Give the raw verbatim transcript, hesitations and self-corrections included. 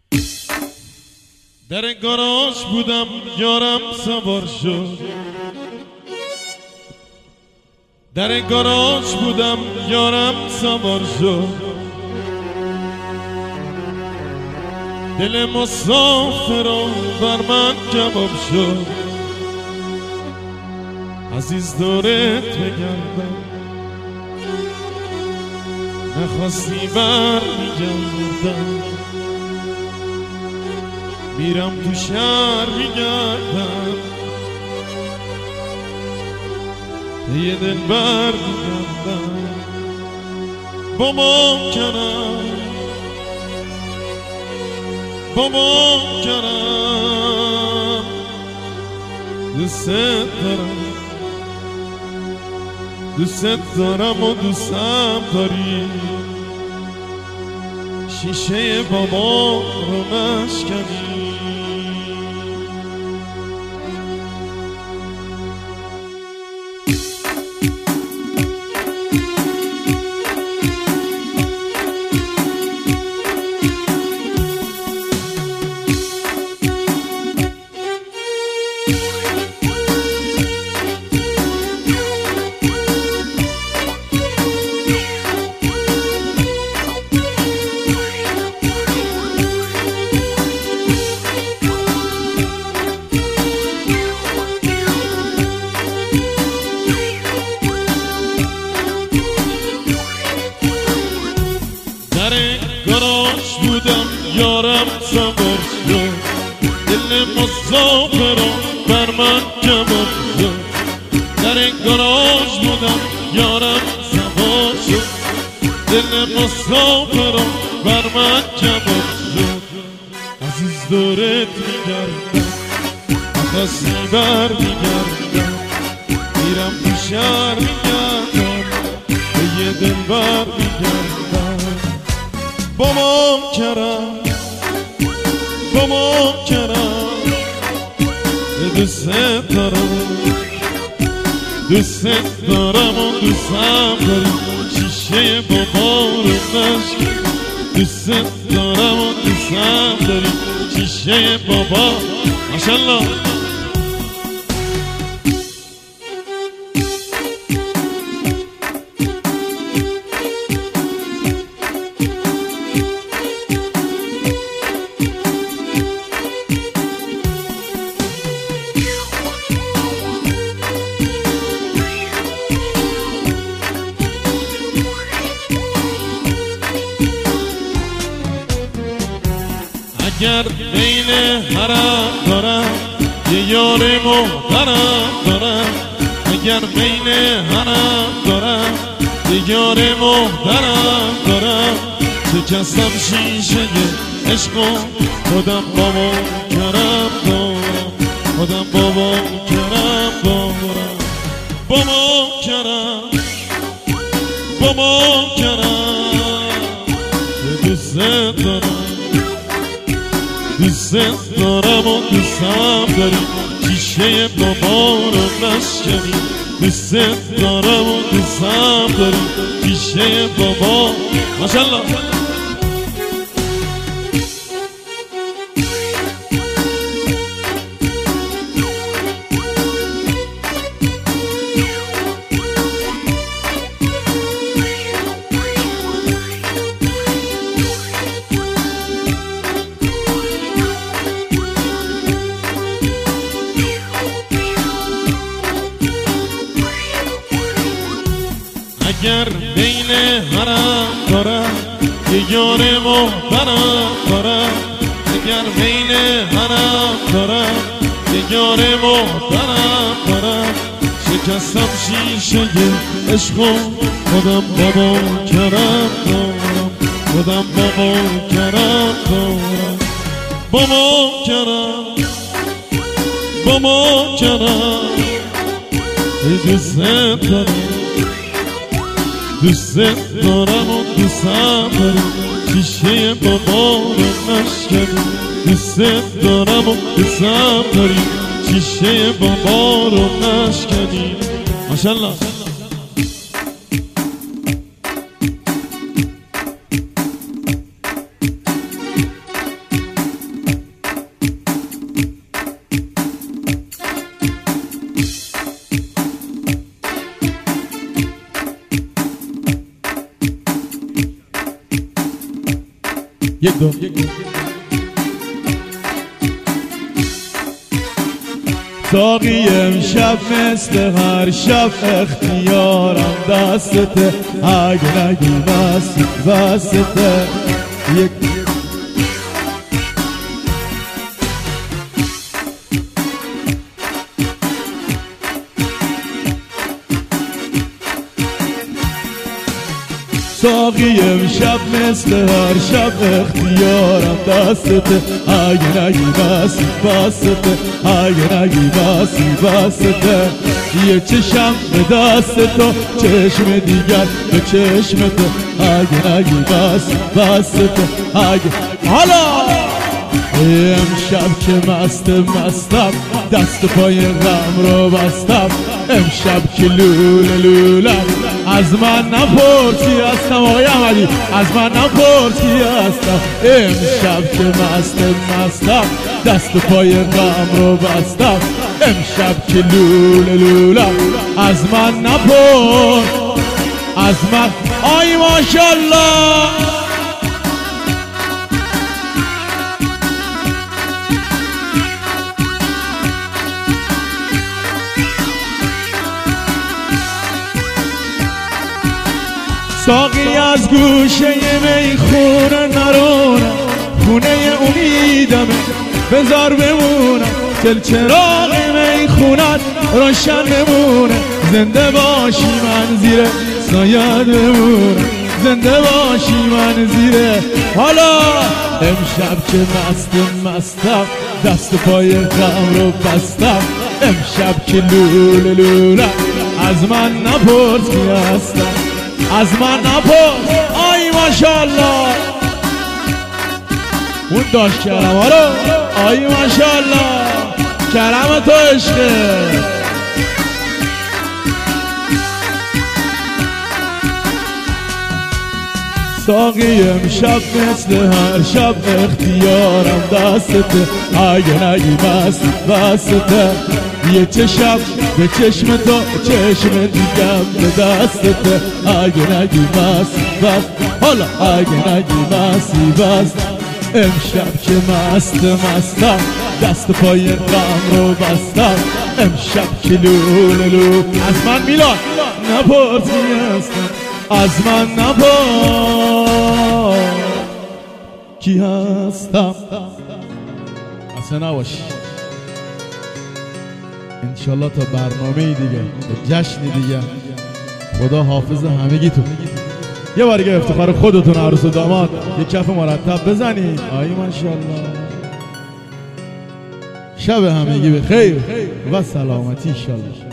در گاراژ بودم یارم سوار شد، در گاراژ بودم یارم سوار شد، دل مسافران بر من کباب شد. عزیز دورت بگردم نخواستی بر میگردم، میرم تو شهر میگردم یه دل بر میگردم. با ممکنم با ممکنم دوست دارم دوست دارم و دوستم داری، شیشه بابا رو نشکنی. گاراژ بودم یارم سوار شد، دل مسافران بر من کباب شد. در گاراژ بودم یارم سوار شد، دل مسافران بر من کباب شد. عزیز دورت میگردم نخواستی بر میگردم، میرم تو شهر میگردم به یه دل بر میگردم. با ممکنم با ممکنم دوست دارم دوست دارم و دوستم داری، شیشه بابا رو نشکنی. دوست دارم و دوستم داری، شیشه بابا. ماشالله اگر بین حرم دارم یه یار محترم دارم، اگر بین حرم دارم یه یار محترم دارم، شکستم شیشه عشق و خودم بابا کرم دارم، خودم بابا کرم دارم. بابا کرم بابا کرم دوست دارم دوست دارم و دوستم داری، شیشه بابا رو نشکنی. دوست دارم و دوستم داری، شیشه بابا. ماشالله اگر بین حرم دارم یه یار محترم دارم، اگر بین حرم دارم یه یار محترم دارم، شکستم شیشه عشق و خودم بابا کرم دارم، خودم بابا کرم دارم. بابا کرم بابا کرم دوست دارم دوست دارم و دوستم داری، شیشه بابا رو نشکنی. دوست دارم و دوستم داری، شیشه بابا رو نشکنی. ماشالله دو ساقی امشب مثل هر شب اختیارم دستته، اگه نگی بس بسته یک ساقی امشب مثل هر شب اختیارم دستته، اگه نگی بسی بسته، اگه نگی بسی بسته یه چشم به دست تو، چشم دیگر به چشم تو، اگه نگی بسی بسته اگه حالا امشب که مست مستم دست پای غم رو بستم، امشب که لوله لولم از من نپرسی هستم آقای احمدی، از من نپرسی هستم، امشب که مست مستم دست پای غم رو بستم، امشب که لوله لولم از من نپرس از من آی ماشالله ساقی از گوشه می خونه نرونم، خونه امیدمه بذار بمونم، دل چراغ می خونت روشن بمونه، زنده باشی من زیر سایه بمونم، زنده باشی من زیر حالا امشب که مست مستم دست پای غم رو بستم، امشب که لوله لولم از من نپرس کی هستم، از من نپرس آی ماشالله اون داشت کرم ها رو آی ماشالله کرم تو عشقه ساقی امشب مثل هر شب اختیارم دستته، اگه نگی بس بسته یه چشم به چشم تو، چشم دیگم به دستته، اگه نگی بس بس حالا اگه نگی بسی بس امشب که مست مستم دست پای غم رو بستم، امشب که لوله لول از من میلان نپرسی هستم، از من نپرس کی هستم اصلا نباشی. انشالله تا برنامه دیگه جشن دیگه خدا حافظ همگی تو. یه بار دیگه افتخار خودتون عروس و داماد یه کف مرتب بزنید آی ماشالله. شب همگی به خیر و سلامتی انشالله.